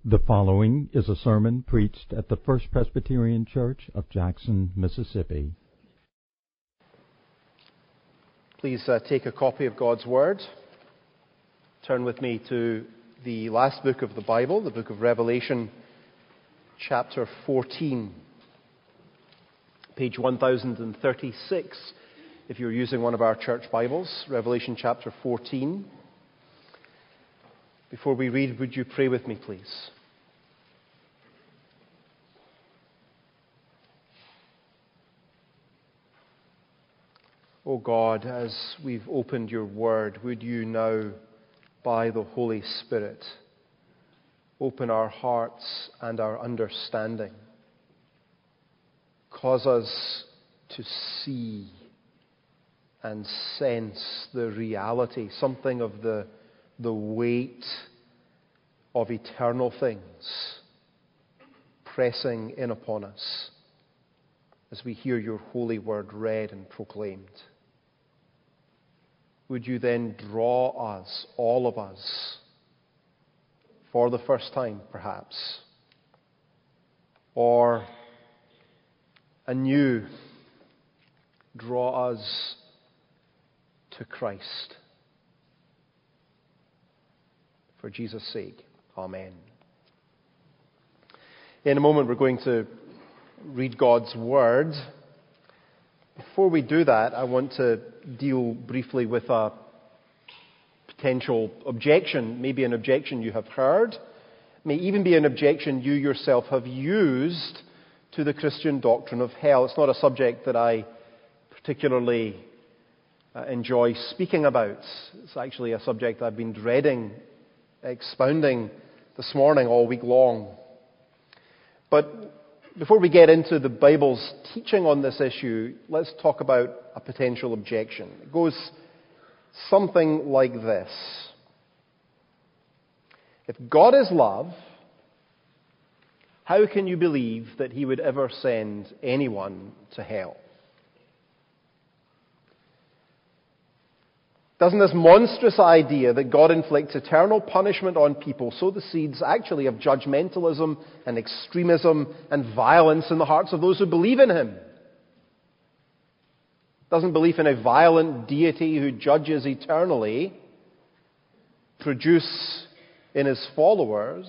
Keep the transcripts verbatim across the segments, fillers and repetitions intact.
The following is a sermon preached at the First Presbyterian Church of Jackson, Mississippi. Please uh, take a copy of God's Word. Turn with me to the last book of the Bible, the book of Revelation, chapter fourteen. Page one thousand thirty-six, if you're using one of our church Bibles, Revelation chapter fourteen. Before we read, would you pray with me, please? O God, as we've opened your word, would you now, by the Holy Spirit, open our hearts and our understanding. Cause us to see and sense the reality, something of the, the weight of eternal things pressing in upon us as we hear your holy word read and proclaimed. Would you then draw us, all of us, for the first time perhaps, or anew, draw us to Christ. For Jesus' sake, amen. In a moment we're going to read God's Word. Before we do that, I want to deal briefly with a potential objection, maybe an objection you have heard, may even be an objection you yourself have used to the Christian doctrine of hell. It's not a subject that I particularly uh, enjoy speaking about. It's actually a subject I've been dreading expounding this morning all week long. But before we get into the Bible's teaching on this issue, let's talk about a potential objection. It goes something like this. If God is love, how can you believe that He would ever send anyone to hell? Doesn't this monstrous idea that God inflicts eternal punishment on people sow the seeds actually of judgmentalism and extremism and violence in the hearts of those who believe in Him? Doesn't belief in a violent deity who judges eternally produce in His followers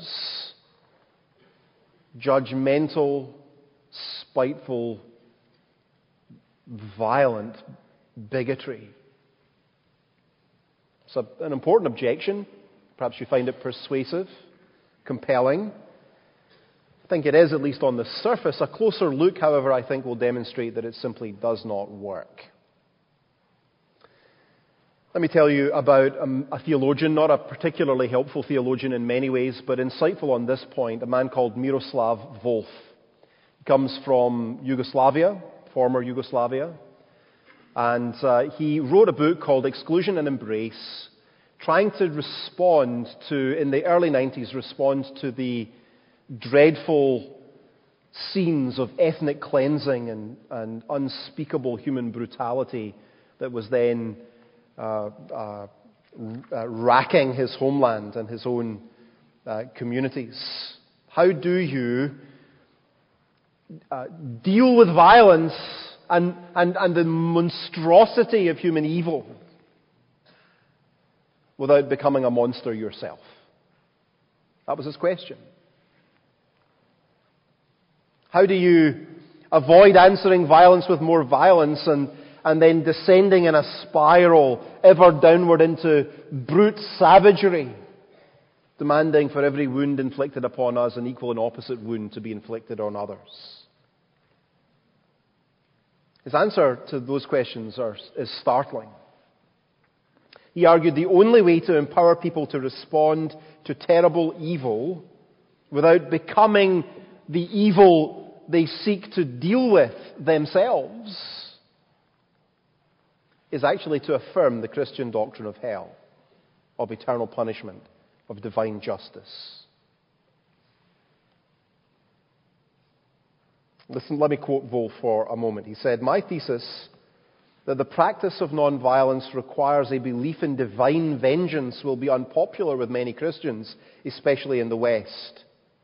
judgmental, spiteful, violent bigotry? It's a, an important objection. Perhaps you find it persuasive, compelling. I think it is, at least on the surface. A closer look, however, I think will demonstrate that it simply does not work. Let me tell you about a, a theologian, not a particularly helpful theologian in many ways, but insightful on this point, a man called Miroslav Volf. He comes from Yugoslavia, former Yugoslavia. And uh, he wrote a book called Exclusion and Embrace, trying to respond to, in the early nineties, respond to the dreadful scenes of ethnic cleansing and, and unspeakable human brutality that was then uh, uh, uh, racking his homeland and his own uh, communities. How do you uh, deal with violence And, and, and the monstrosity of human evil without becoming a monster yourself? That was his question. How do you avoid answering violence with more violence and, and then descending in a spiral ever downward into brute savagery, demanding for every wound inflicted upon us an equal and opposite wound to be inflicted on others? His answer to those questions are, is startling. He argued the only way to empower people to respond to terrible evil without becoming the evil they seek to deal with themselves is actually to affirm the Christian doctrine of hell, of eternal punishment, of divine justice. Listen, let me quote Volf for a moment. He said, "My thesis that the practice of non-violence requires a belief in divine vengeance will be unpopular with many Christians, especially in the West.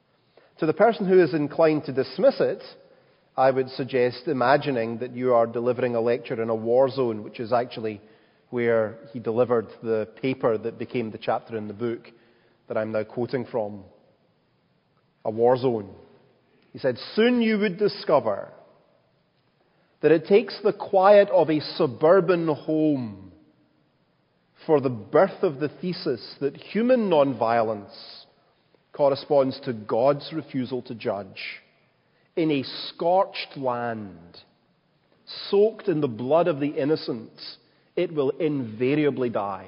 To the person who is inclined to dismiss it, I would suggest imagining that you are delivering a lecture in a war zone, which is actually where he delivered the paper that became the chapter in the book that I'm now quoting from. A war zone. He said, "Soon you would discover that it takes the quiet of a suburban home for the birth of the thesis that human nonviolence corresponds to God's refusal to judge. In a scorched land, soaked in the blood of the innocent, it will invariably die.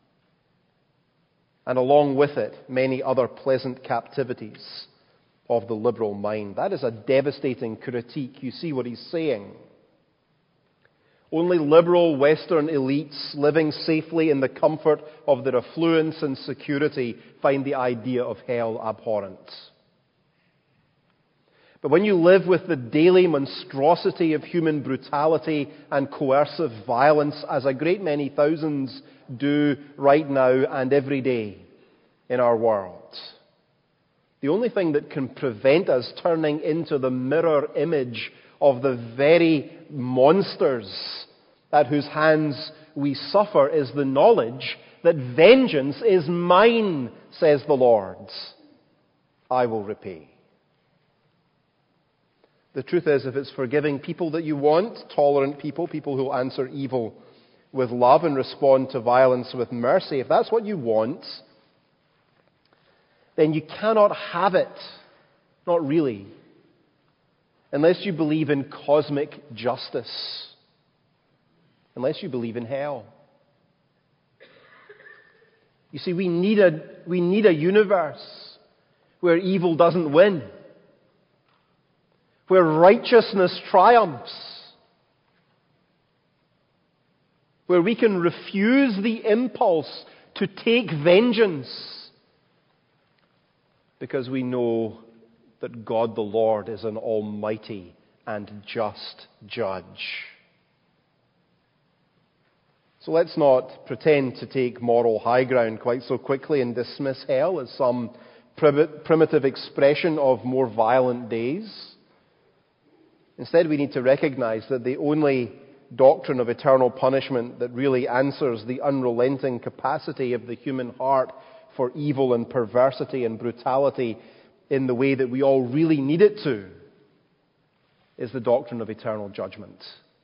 And along with it, many other pleasant captivities of the liberal mind." That is a devastating critique. You see what he's saying. Only liberal Western elites living safely in the comfort of their affluence and security find the idea of hell abhorrent. But when you live with the daily monstrosity of human brutality and coercive violence, as a great many thousands do right now and every day in our world, the only thing that can prevent us turning into the mirror image of the very monsters at whose hands we suffer is the knowledge that vengeance is mine, says the Lord. I will repay. The truth is, if it's forgiving people that you want, tolerant people, people who answer evil with love and respond to violence with mercy, if that's what you want, then you cannot have it. Not really. Unless you believe in cosmic justice. Unless you believe in hell. You see, we need a, we need a universe where evil doesn't win. Where righteousness triumphs. Where we can refuse the impulse to take vengeance. Because we know that God the Lord is an almighty and just judge. So let's not pretend to take moral high ground quite so quickly and dismiss hell as some primitive expression of more violent days. Instead, we need to recognize that the only doctrine of eternal punishment that really answers the unrelenting capacity of the human heart for evil and perversity and brutality in the way that we all really need it to is the doctrine of eternal judgment.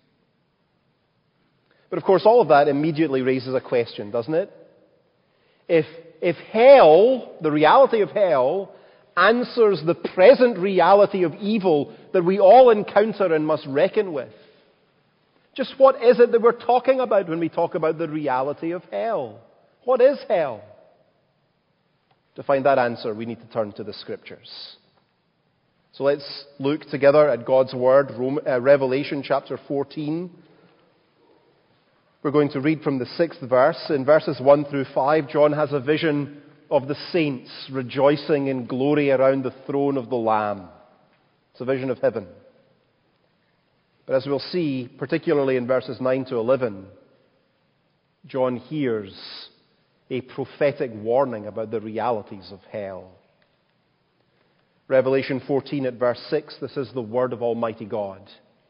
But of course, all of that immediately raises a question, doesn't it? If, if hell, the reality of hell, answers the present reality of evil that we all encounter and must reckon with, just what is it that we're talking about when we talk about the reality of hell? What is hell? To find that answer, we need to turn to the Scriptures. So let's look together at God's Word, Revelation chapter fourteen. We're going to read from the sixth verse. In verses one through five, John has a vision of the saints rejoicing in glory around the throne of the Lamb. It's a vision of heaven. But as we'll see, particularly in verses nine to eleven, John hears a prophetic warning about the realities of hell. Revelation fourteen at verse six, this is the word of Almighty God.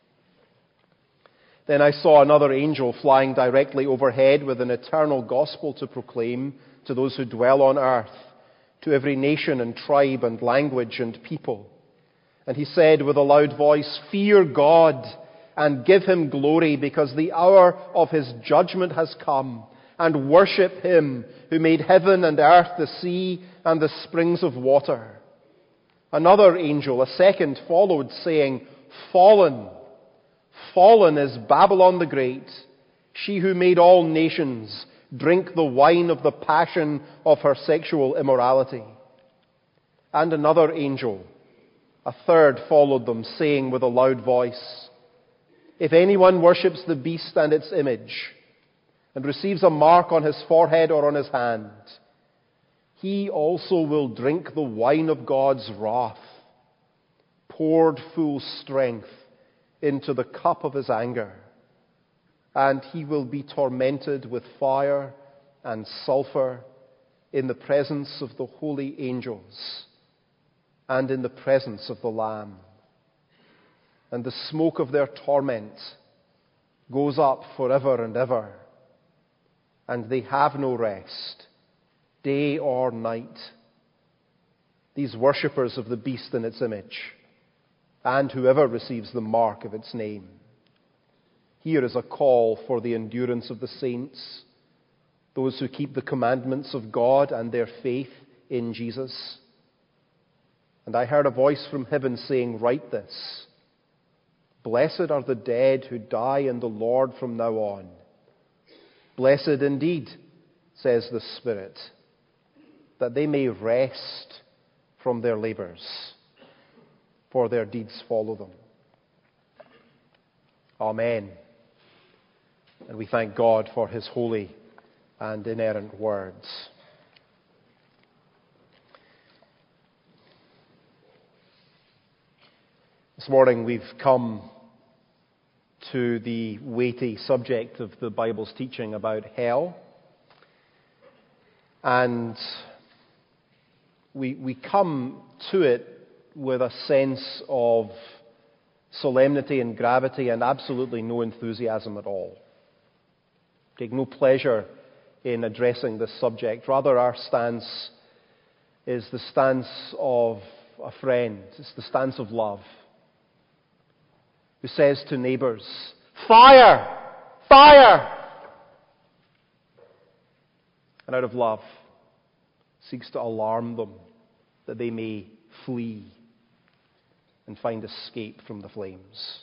Then I saw another angel flying directly overhead with an eternal gospel to proclaim to those who dwell on earth, to every nation and tribe and language and people. And he said with a loud voice, "Fear God and give him glory, because the hour of his judgment has come, and worship him who made heaven and earth, the sea, and the springs of water." Another angel, a second, followed, saying, "Fallen, fallen is Babylon the Great, she who made all nations drink the wine of the passion of her sexual immorality." And another angel, a third, followed them, saying with a loud voice, "If anyone worships the beast and its image, and receives a mark on his forehead or on his hand, he also will drink the wine of God's wrath, poured full strength into the cup of his anger, and he will be tormented with fire and sulfur in the presence of the holy angels and in the presence of the Lamb. And the smoke of their torment goes up forever and ever, and they have no rest, day or night. These worshippers of the beast and its image, and whoever receives the mark of its name. Here is a call for the endurance of the saints, those who keep the commandments of God and their faith in Jesus. And I heard a voice from heaven saying, "Write this. Blessed are the dead who die in the Lord from now on. Blessed indeed, says the Spirit, that they may rest from their labors, for their deeds follow them." Amen. And we thank God for His holy and inerrant words. This morning we've come to the weighty subject of the Bible's teaching about hell. And we, we come to it with a sense of solemnity and gravity and absolutely no enthusiasm at all. Take no pleasure in addressing this subject. Rather, our stance is the stance of a friend. It's the stance of love, who says to neighbors, "Fire! Fire!" And out of love, seeks to alarm them that they may flee and find escape from the flames.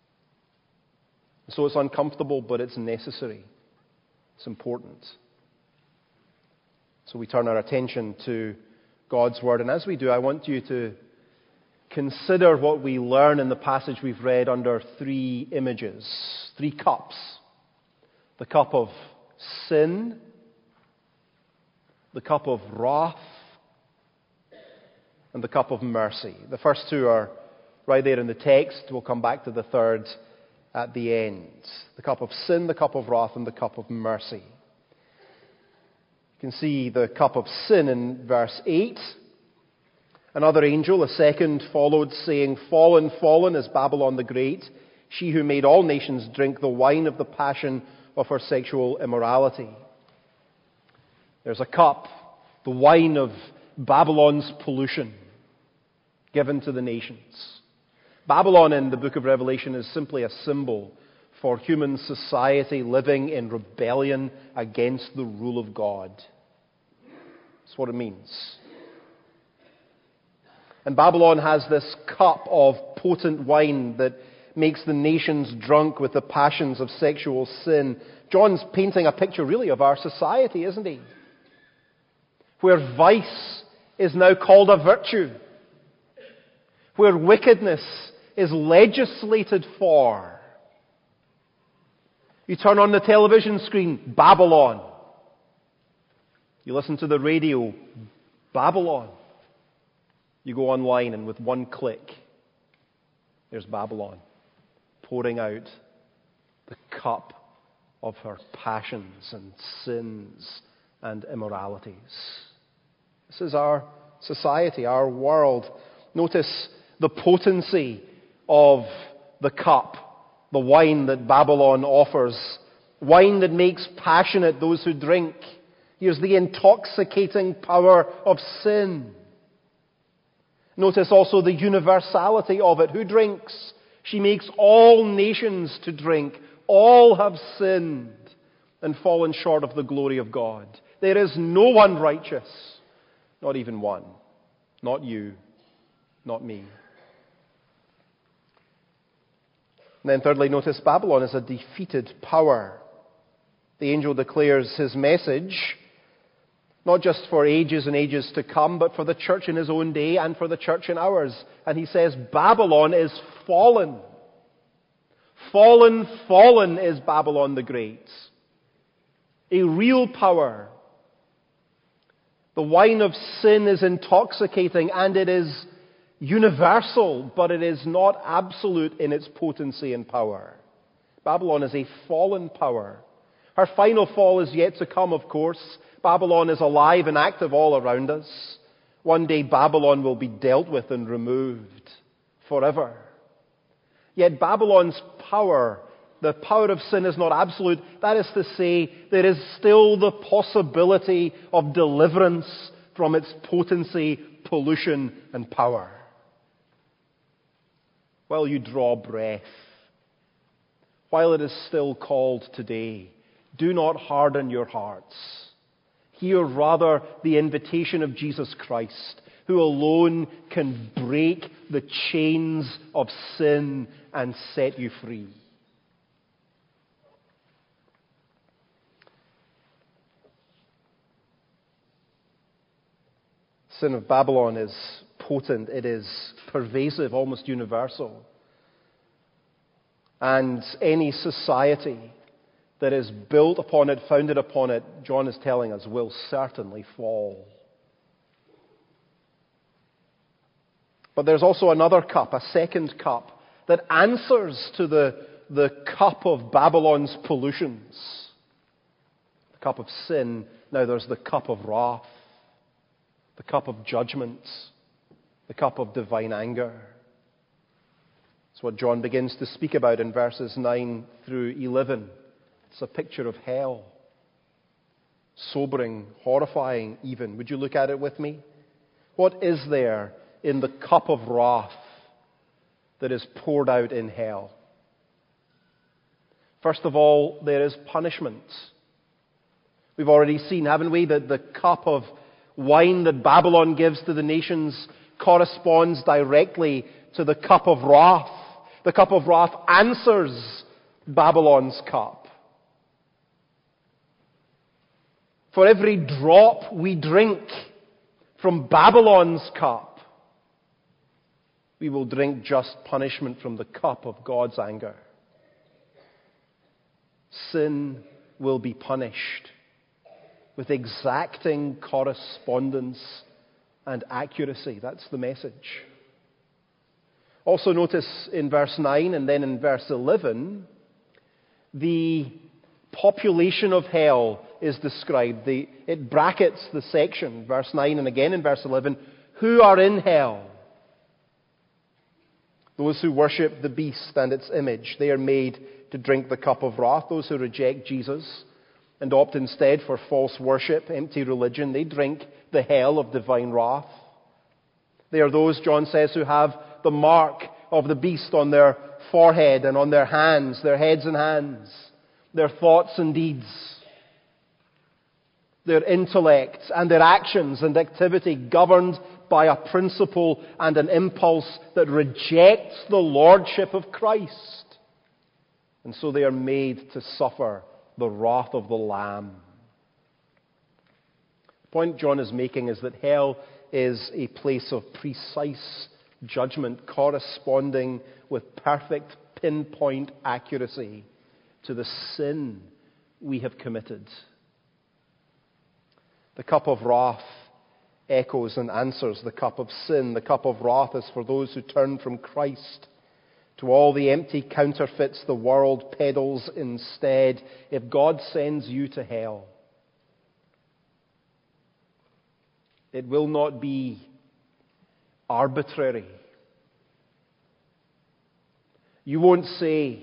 So it's uncomfortable, but it's necessary. It's important. So we turn our attention to God's Word. And as we do, I want you to consider what we learn in the passage we've read under three images, three cups. The cup of sin, the cup of wrath, and the cup of mercy. The first two are right there in the text. We'll come back to the third at the end. The cup of sin, the cup of wrath, and the cup of mercy. You can see the cup of sin in verse eight. Another angel, a second, followed, saying, "Fallen, fallen is Babylon the Great, she who made all nations drink the wine of the passion of her sexual immorality." There's a cup, the wine of Babylon's pollution, given to the nations. Babylon in the book of Revelation is simply a symbol for human society living in rebellion against the rule of God. That's what it means. And Babylon has this cup of potent wine that makes the nations drunk with the passions of sexual sin. John's painting a picture really of our society, isn't he? Where vice is now called a virtue. Where wickedness is legislated for. You turn on the television screen, Babylon. You listen to the radio, Babylon. You go online and with one click, there's Babylon pouring out the cup of her passions and sins and immoralities. This is our society, our world. Notice the potency of the cup, the wine that Babylon offers. Wine that makes passionate those who drink. Here's the intoxicating power of sin. Notice also the universality of it. Who drinks? She makes all nations to drink. All have sinned and fallen short of the glory of God. There is no one righteous. Not even one. Not you. Not me. And then thirdly, notice Babylon is a defeated power. The angel declares his message, not just for ages and ages to come, but for the church in his own day and for the church in ours. And he says, Babylon is fallen. Fallen, fallen is Babylon the Great. A real power. The wine of sin is intoxicating and it is universal, but it is not absolute in its potency and power. Babylon is a fallen power. Her final fall is yet to come, of course. Babylon is alive and active all around us. One day Babylon will be dealt with and removed forever. Yet Babylon's power, the power of sin, is not absolute. That is to say, there is still the possibility of deliverance from its potency, pollution, and power. While you draw breath, while it is still called today, do not harden your hearts. Hear rather the invitation of Jesus Christ, who alone can break the chains of sin and set you free. Sin of Babylon is potent, it is pervasive, almost universal. And any society that is built upon it, founded upon it, John is telling us, will certainly fall. But there's also another cup, a second cup, that answers to the, the cup of Babylon's pollutions. The cup of sin. Now there's the cup of wrath, the cup of judgment, the cup of divine anger. It's what John begins to speak about in verses nine through eleven. It's a picture of hell. Sobering, horrifying even. Would you look at it with me? What is there in the cup of wrath that is poured out in hell? First of all, there is punishment. We've already seen, haven't we, that the cup of wine that Babylon gives to the nations corresponds directly to the cup of wrath. The cup of wrath answers Babylon's cup. For every drop we drink from Babylon's cup, we will drink just punishment from the cup of God's anger. Sin will be punished with exacting correspondence and accuracy. That's the message. Also notice in verse nine and then in verse eleven, the population of hell is described. The, it brackets the section, verse nine and again in verse eleven, who are in hell? Those who worship the beast and its image. They are made to drink the cup of wrath. Those who reject Jesus and opt instead for false worship, empty religion, they drink the hell of divine wrath. They are those, John says, who have the mark of the beast on their forehead and on their hands, their heads and hands, their thoughts and deeds, their intellect and their actions and activity governed by a principle and an impulse that rejects the lordship of Christ. And so they are made to suffer the wrath of the Lamb. The point John is making is that hell is a place of precise judgment corresponding with perfect pinpoint accuracy to the sin we have committed. The cup of wrath echoes and answers the cup of sin. The cup of wrath is for those who turn from Christ to all the empty counterfeits the world peddles instead. If God sends you to hell, it will not be arbitrary. You won't say,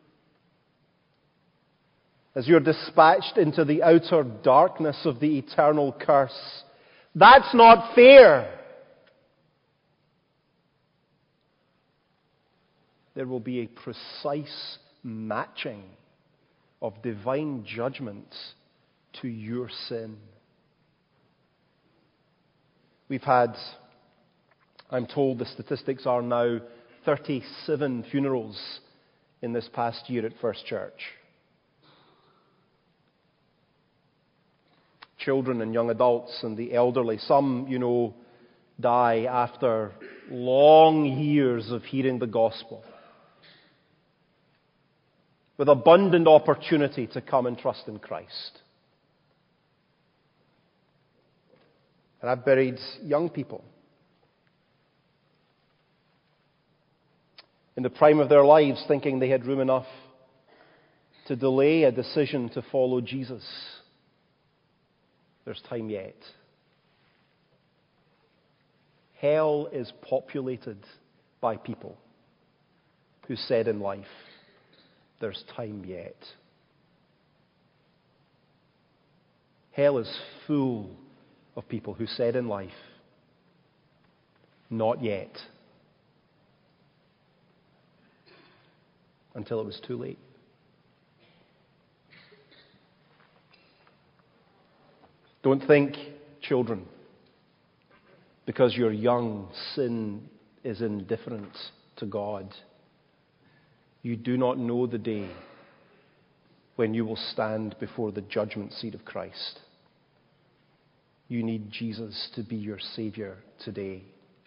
as you're dispatched into the outer darkness of the eternal curse, that's not fair. There will be a precise matching of divine judgment to your sin. We've had, I'm told the statistics are now thirty-seven funerals in this past year at First Church. Children and young adults and the elderly. Some, you know, die after long years of hearing the gospel, with abundant opportunity to come and trust in Christ. And I've buried young people in the prime of their lives, thinking they had room enough to delay a decision to follow Jesus. There's time yet. hell is populated by people who said in life, there's time yet. Hell is full of people who said in life, not yet, until it was too late. Don't think, children, because you're young, sin is indifferent to God. You do not know the day when you will stand before the judgment seat of Christ. You need Jesus to be your Savior today.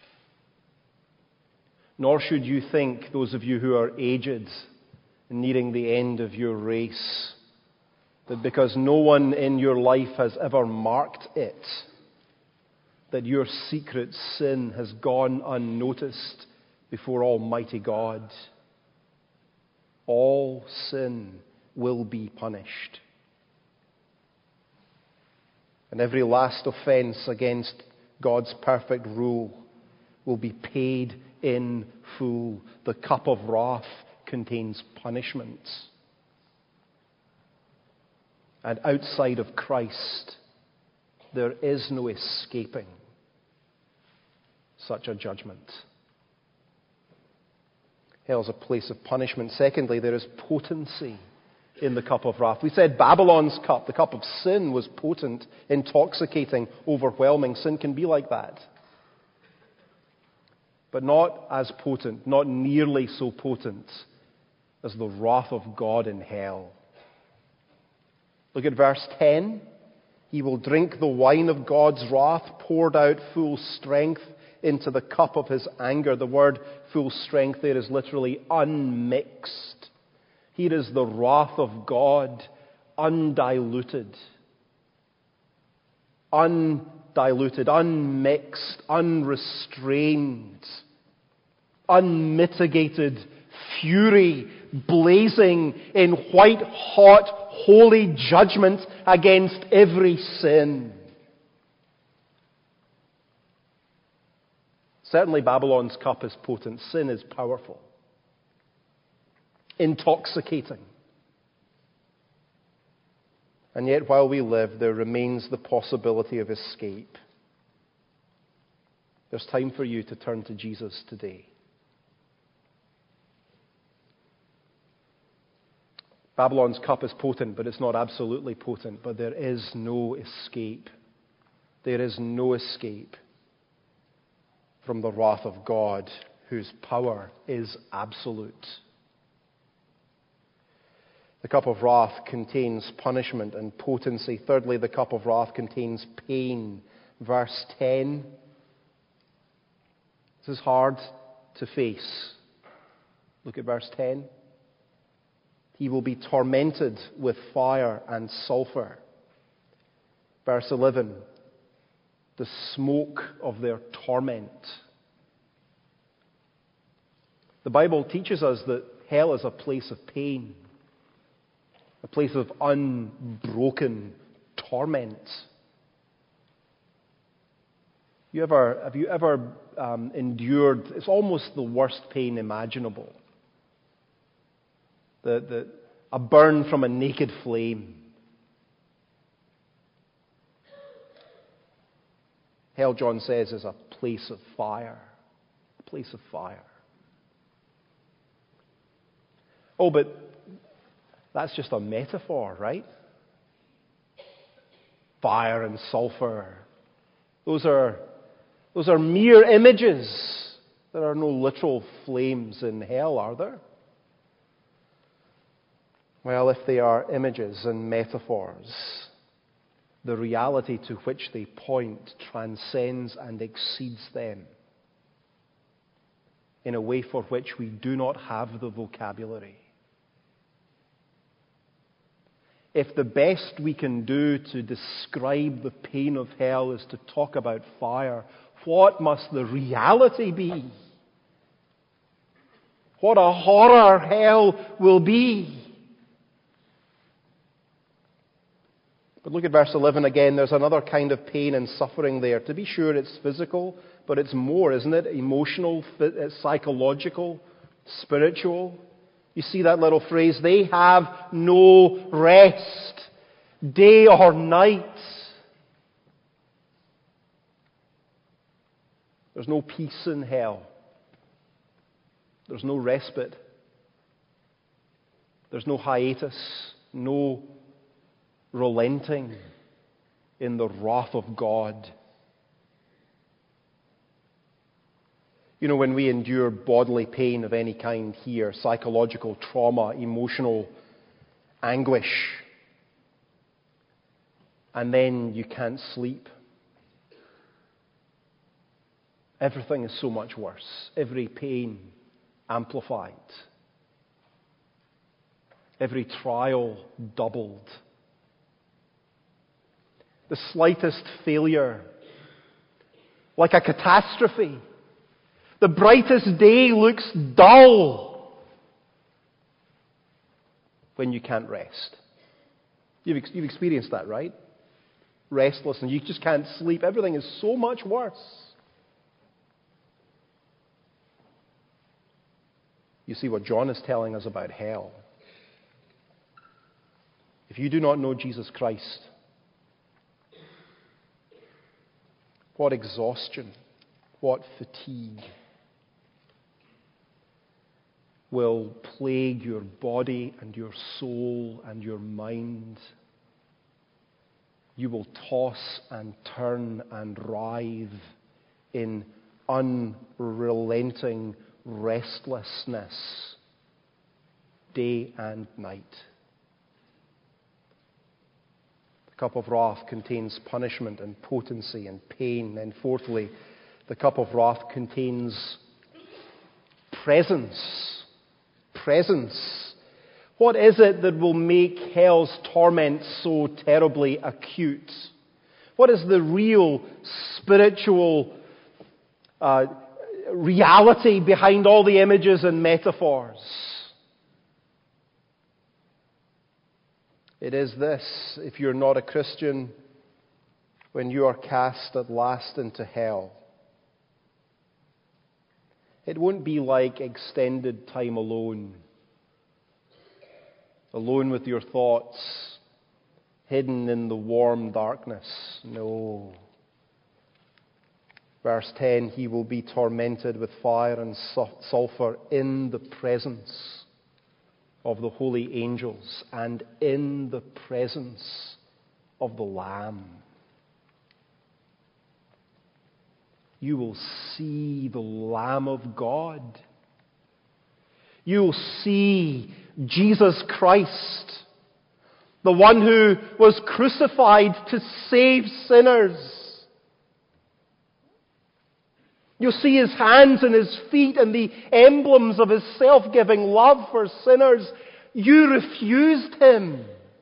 Nor should you think, those of you who are aged and nearing the end of your race, that because no one in your life has ever marked it, that your secret sin has gone unnoticed before Almighty God. All sin will be punished. And every last offense against God's perfect rule will be paid in full. The cup of wrath contains punishment. And outside of Christ, there is no escaping such a judgment. Hell is a place of punishment. Secondly, there is potency in the cup of wrath. We said Babylon's cup, the cup of sin, was potent, intoxicating, overwhelming. Sin can be like that. But not as potent, not nearly so potent as the wrath of God in hell. Look at verse ten. He will drink the wine of God's wrath, poured out full strength into the cup of his anger. The word full strength there is literally unmixed. Here is the wrath of God, undiluted. Undiluted, unmixed, unrestrained, unmitigated fury blazing in white-hot, holy judgment against every sin. Certainly Babylon's cup is potent. Sin is powerful, intoxicating. And yet while we live, there remains the possibility of escape. There's time for you to turn to Jesus today. Babylon's cup is potent, but it's not absolutely potent. But there is no escape. There is no escape from the wrath of God, whose power is absolute. The cup of wrath contains punishment and potency. Thirdly, the cup of wrath contains pain. Verse ten. This is hard to face. Look at verse ten. He will be tormented with fire and sulfur. Verse eleven. The smoke of their torment. The Bible teaches us that hell is a place of pain, a place of unbroken torment. You ever, have you ever um, endured, it's almost the worst pain imaginable, the, the, a burn from a naked flame. Hell, John says, is a place of fire. A place of fire. Oh, but that's just a metaphor, right? Fire and sulfur. Those are, those are mere images. There are no literal flames in hell, are there? Well, if they are images and metaphors, the reality to which they point transcends and exceeds them in a way for which we do not have the vocabulary. If the best we can do to describe the pain of hell is to talk about fire, what must the reality be? What a horror hell will be. But look at verse eleven again. There's another kind of pain and suffering there. To be sure, it's physical, but it's more, isn't it? Emotional, psychological, spiritual. You see that little phrase, they have no rest, day or night. There's no peace in hell. There's no respite. There's no hiatus, no relenting in the wrath of God. You know, when we endure bodily pain of any kind here, psychological trauma, emotional anguish, and then you can't sleep, everything is so much worse. Every pain amplified. Every trial doubled. The slightest failure, like a catastrophe. The brightest day looks dull when you can't rest. You've, you've experienced that, right? Restless, and you just can't sleep. Everything is so much worse. You see what John is telling us about hell. If you do not know Jesus Christ, what exhaustion, what fatigue will plague your body and your soul and your mind. You will toss and turn and writhe in unrelenting restlessness day and night. The cup of wrath contains punishment and potency and pain. And fourthly, the cup of wrath contains presence. Presence. What is it that will make hell's torment so terribly acute? What is the real spiritual uh, reality behind all the images and metaphors? It is this: if you're not a Christian, when you are cast at last into hell, it won't be like extended time alone. Alone with your thoughts, hidden in the warm darkness. No. Verse ten, he will be tormented with fire and sulfur in the presence of the holy angels and in the presence of the Lamb. You will see the Lamb of God. You will see Jesus Christ, the one who was crucified to save sinners. You'll see his hands and his feet and the emblems of his self-giving love for sinners. You refused him.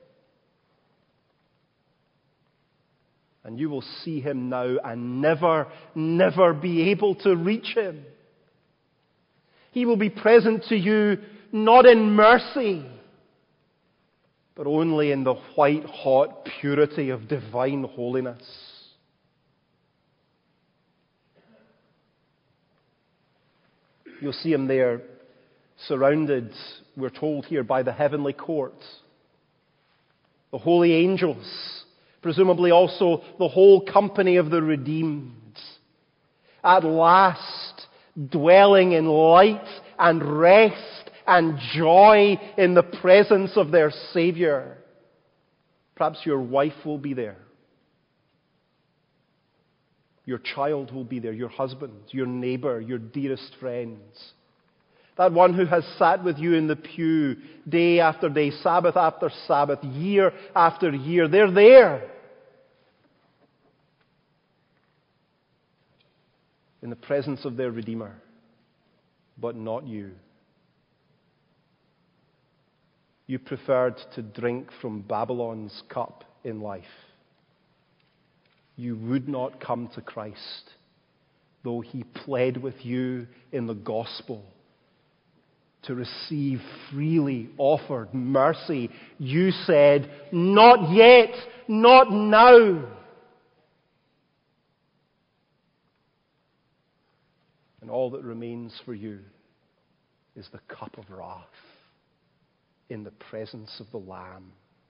And you will see him now and never, never be able to reach him. He will be present to you not in mercy, but only in the white-hot purity of divine holiness. You'll see him there, surrounded, we're told here, by the heavenly court, the holy angels, presumably also the whole company of the redeemed, at last dwelling in light and rest and joy in the presence of their Savior. Perhaps your wife will be there. Your child will be there, your husband, your neighbor, your dearest friends. That one who has sat with you in the pew day after day, Sabbath after Sabbath, year after year. They're there. In the presence of their Redeemer, but not you. You preferred to drink from Babylon's cup in life. You would not come to Christ, though he pled with you in the gospel to receive freely offered mercy, you said, "Not yet, not now." And all that remains for you is the cup of wrath in the presence of the Lamb.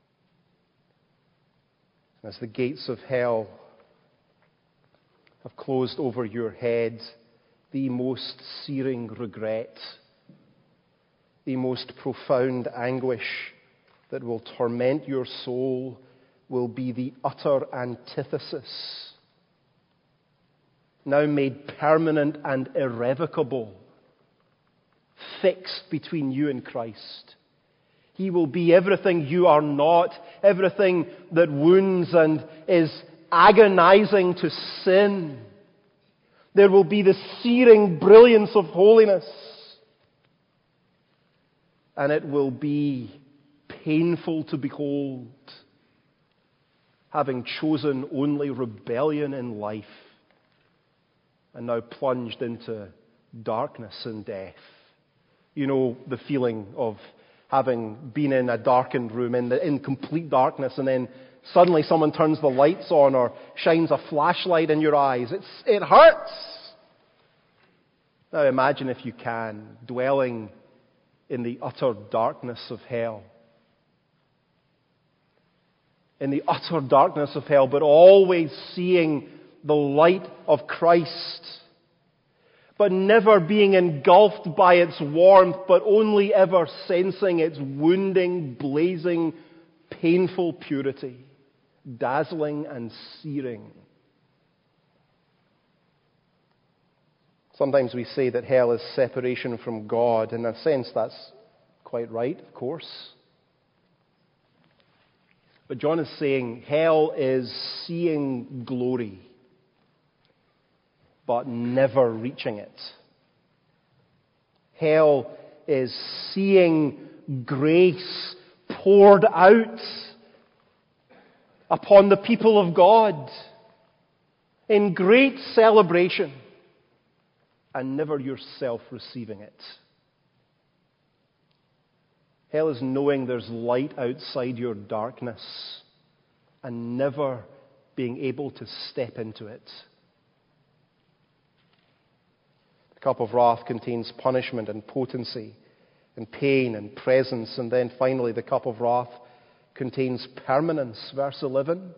As the gates of hell have closed over your head, the most searing regret, the most profound anguish that will torment your soul will be the utter antithesis, now made permanent and irrevocable, fixed between you and Christ. He will be everything you are not, everything that wounds and is agonizing to sin. There will be the searing brilliance of holiness. And it will be painful to behold, having chosen only rebellion in life and now plunged into darkness and death. You know the feeling of having been in a darkened room, in, the, in complete darkness, and then suddenly someone turns the lights on or shines a flashlight in your eyes. It's, it hurts. Now imagine, if you can, dwelling in the utter darkness of hell. In the utter darkness of hell, but always seeing the light of Christ, but never being engulfed by its warmth, but only ever sensing its wounding, blazing, painful purity, dazzling and searing. Sometimes we say that hell is separation from God. In a sense, that's quite right, of course. But John is saying hell is seeing glory, but never reaching it. Hell is seeing grace poured out upon the people of God in great celebration, and never yourself receiving it. Hell is knowing there's light outside your darkness and never being able to step into it. The cup of wrath contains punishment and potency and pain and presence. And then finally, the cup of wrath contains permanence. Verse eleven.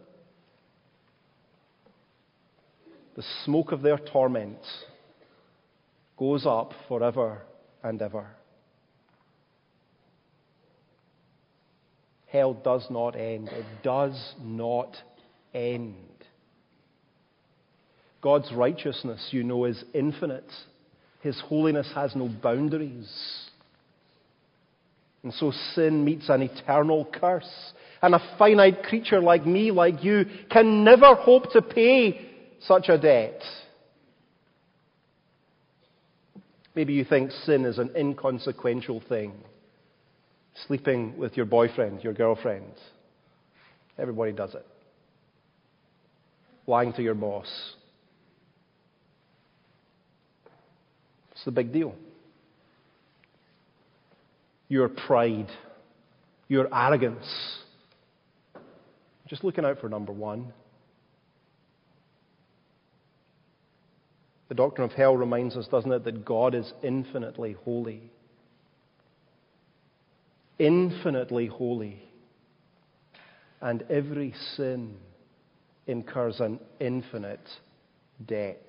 The smoke of their torment goes up forever and ever. Hell does not end. It does not end. God's righteousness, you know, is infinite. His holiness has no boundaries. And so sin meets an eternal curse. And a finite creature like me, like you, can never hope to pay such a debt. Maybe you think sin is an inconsequential thing. Sleeping with your boyfriend, your girlfriend. Everybody does it. Lying to your boss. It's the big deal. Your pride, your arrogance. Just looking out for number one. The doctrine of hell reminds us, doesn't it, that God is infinitely holy. Infinitely holy. And every sin incurs an infinite debt.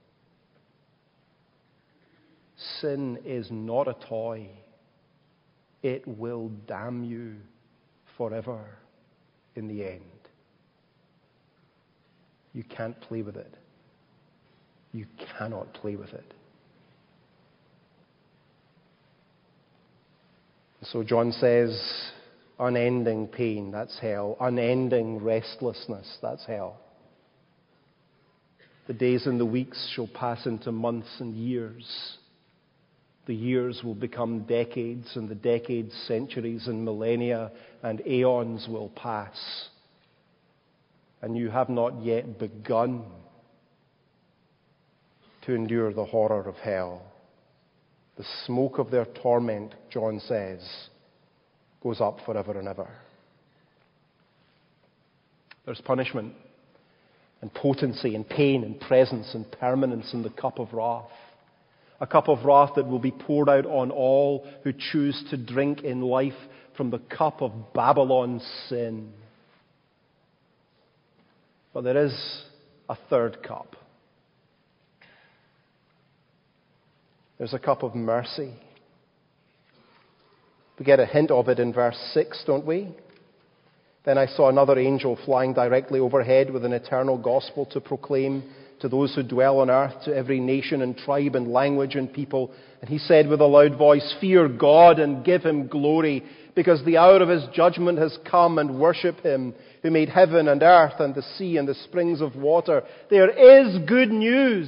Sin is not a toy. It will damn you forever in the end. You can't play with it. You cannot play with it. So John says, unending pain, that's hell. Unending restlessness, that's hell. The days and the weeks shall pass into months and years. The years will become decades, and the decades centuries, and millennia and aeons will pass. And you have not yet begun to endure the horror of hell. The smoke of their torment, John says, goes up forever and ever. There's punishment and potency and pain and presence and permanence in the cup of wrath. A cup of wrath that will be poured out on all who choose to drink in life from the cup of Babylon's sin. But there is a third cup. There's a cup of mercy. We get a hint of it in verse six, don't we? Then I saw another angel flying directly overhead with an eternal gospel to proclaim to those who dwell on earth, to every nation and tribe and language and people. And he said with a loud voice, "Fear God and give him glory, because the hour of his judgment has come, and worship him who made heaven and earth and the sea and the springs of water." There is good news.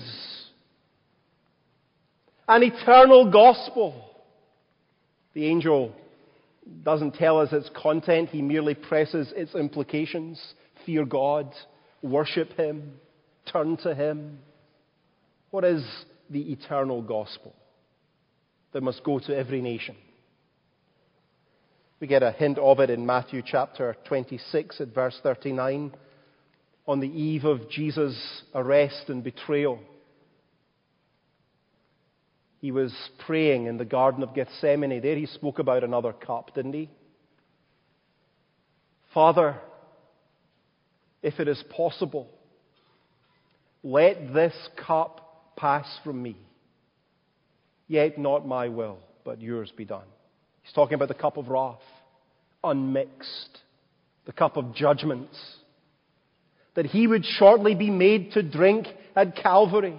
An eternal gospel. The angel doesn't tell us its content. He merely presses its implications. Fear God, worship him, turn to him. What is the eternal gospel that must go to every nation? We get a hint of it in Matthew chapter twenty-six at verse thirty-nine. On the eve of Jesus' arrest and betrayal, he was praying in the Garden of Gethsemane. There he spoke about another cup, didn't he? Father, if it is possible, let this cup pass from me. Yet not my will, but yours be done. He's talking about the cup of wrath, unmixed, the cup of judgment, that he would shortly be made to drink at Calvary.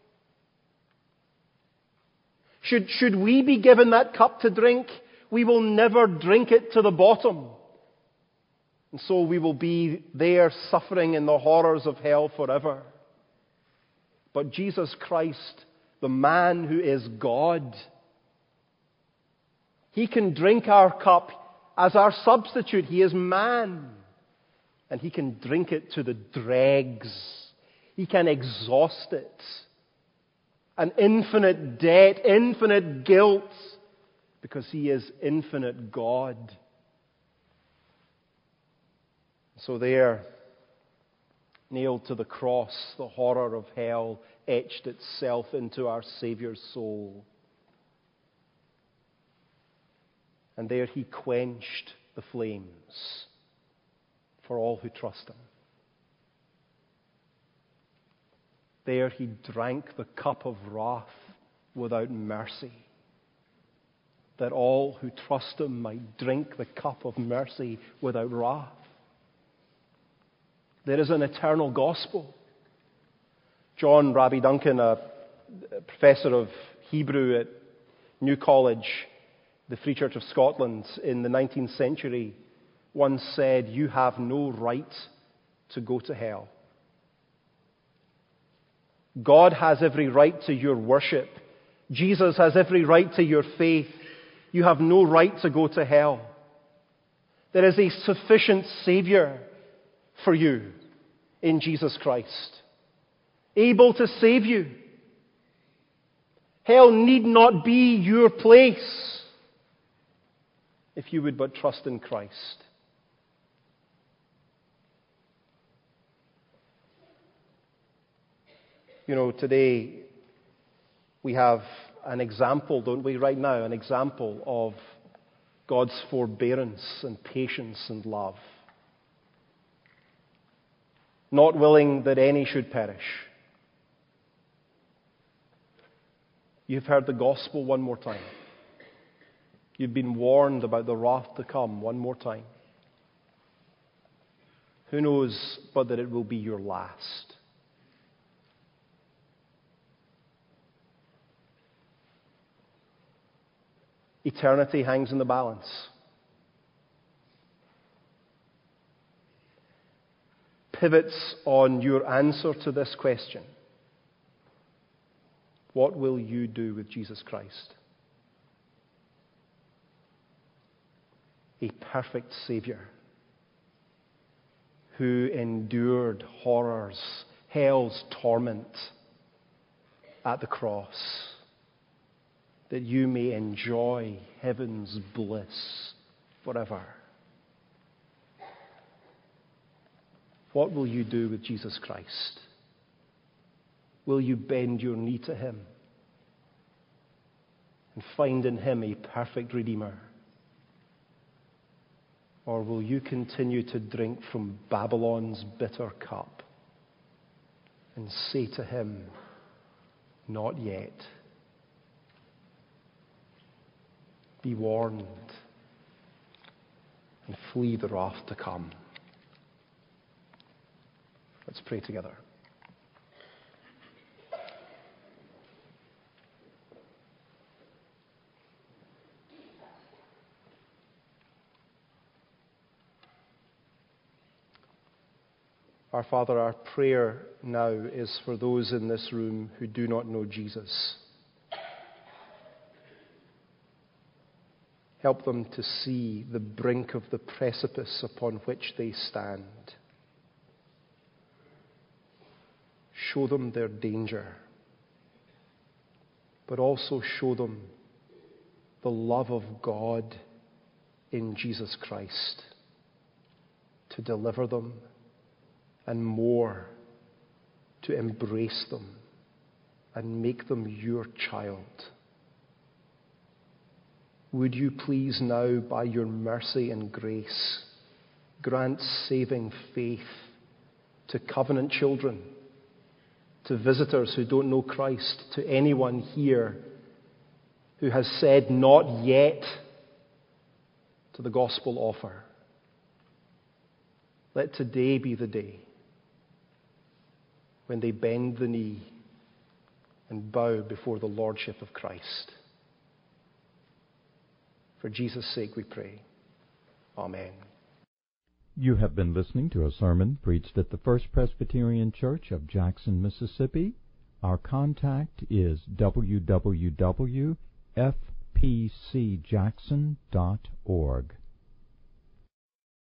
Should, should we be given that cup to drink, we will never drink it to the bottom. And so we will be there suffering in the horrors of hell forever. But Jesus Christ, the man who is God, he can drink our cup as our substitute. He is man. And he can drink it to the dregs. He can exhaust it. An infinite debt, infinite guilt, because he is infinite God. So there, nailed to the cross, the horror of hell etched itself into our Saviour's soul. And there he quenched the flames for all who trust him. There he drank the cup of wrath without mercy, that all who trust him might drink the cup of mercy without wrath. There is an eternal gospel. John Rabbi Duncan, a professor of Hebrew at New College, the Free Church of Scotland, in the nineteenth century, once said, "You have no right to go to hell. God has every right to your worship. Jesus has every right to your faith. You have no right to go to hell. There is a sufficient Savior for you in Jesus Christ, able to save you. Hell need not be your place if you would but trust in Christ." You know, today we have an example, don't we, right now, an example of God's forbearance and patience and love. Not willing that any should perish. You've heard the gospel one more time. You've been warned about the wrath to come one more time. Who knows but that it will be your last? Eternity hangs in the balance. Pivots on your answer to this question. What will you do with Jesus Christ? A perfect Savior who endured horrors, hell's torment at the cross. that you may enjoy heaven's bliss forever. What will you do with Jesus Christ? Will you bend your knee to him and find in him a perfect Redeemer? Or will you continue to drink from Babylon's bitter cup and say to him, not yet? Be warned and flee the wrath to come. Let's pray together. Our Father, our prayer now is for those in this room who do not know Jesus. Help them to see the brink of the precipice upon which they stand. Show them their danger, but also show them the love of God in Jesus Christ to deliver them, and more, to embrace them and make them your child. Would you please now, by your mercy and grace, grant saving faith to covenant children, to visitors who don't know Christ, to anyone here who has said not yet to the gospel offer. Let today be the day when they bend the knee and bow before the Lordship of Christ. For Jesus' sake we pray. Amen. You have been listening to a sermon preached at the First Presbyterian Church of Jackson, Mississippi. Our contact is w w w dot f p c jackson dot org.